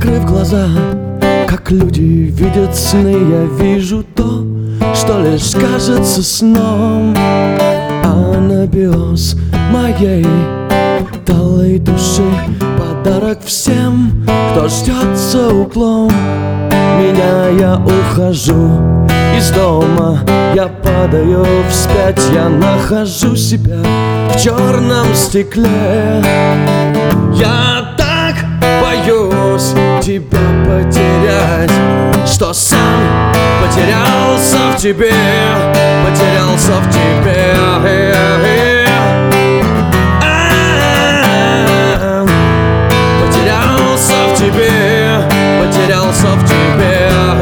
Закрыв глаза, как люди видят сны, я вижу то, что лишь кажется сном. Анабиоз моей талой души, подарок всем, кто ждет за углом. Я ухожу из дома, я падаю вспять, я нахожу себя в черном стекле. Я так боюсь тебя потерять, что сам потерялся в тебе, потерялся в тебе. Потерялся в тебе, потерялся в тебе.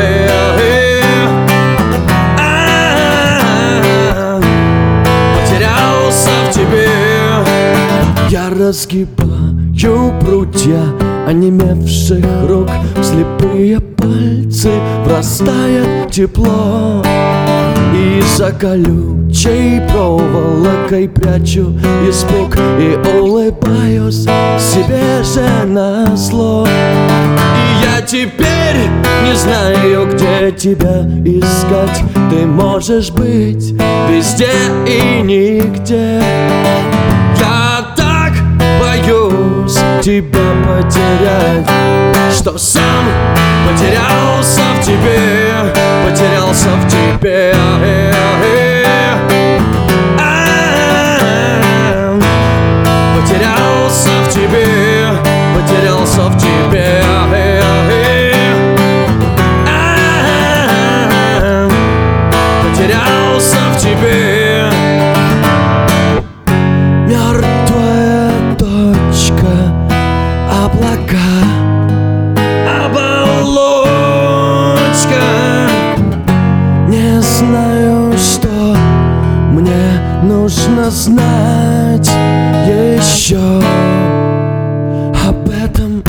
Потерялся в тебе. Я разгибаю прутья онемевших рук, в слепые пальцы врастает тепло. И за колючей проволокой прячу испуг и улыбаюсь себе же назло. И я теперь не знаю, где тебя искать. Ты можешь быть везде и нигде. Я так боюсь тебя потерять, что сам потерялся в тебе, потерялся в тебе. Потерялся в тебе, потерялся в тебе. Потерялся в тебе. Мертвая точка, облака, оболочка. Не знаю, что мне нужно знать еще об этом.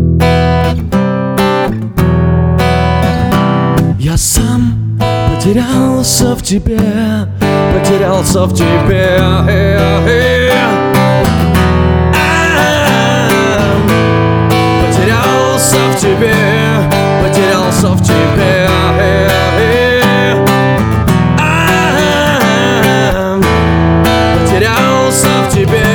Я сам потерялся в тебе, потерялся в тебе. Потерялся в тебе, потерялся в тебе. Потерялся в тебе.